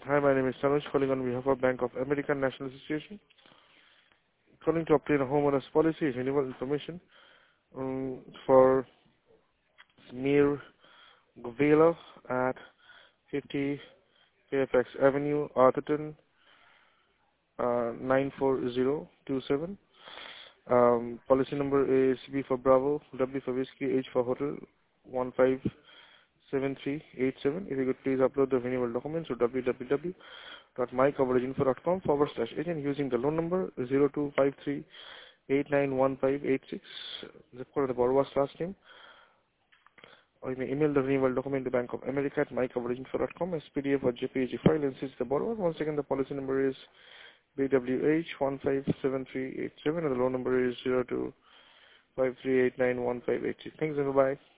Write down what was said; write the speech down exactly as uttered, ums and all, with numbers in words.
Hi, my name is Sanuj, calling on behalf of Bank of America National Association. Calling to obtain a homeowner's policy renewal information um, for Mir Gavela at fifty Fairfax Avenue, Arthurton, uh, nine four zero two seven. Um, policy number is B for Bravo, W for Whiskey, H for Hotel, one five seven three eight seven. If you could please upload the renewal documents to www.mycoveraginfo.com forward slash agent using the loan number zero two five three eight nine one five eight six, zip code of the borrower's last name, or you may email the renewal document to Bank of America at mycoveraginfo.com as P D F or J P G file and sends the borrower. Once again, the policy number is B W H one five seven three eight seven and the loan number is zero two five three eight nine one five eight six. Thanks and goodbye.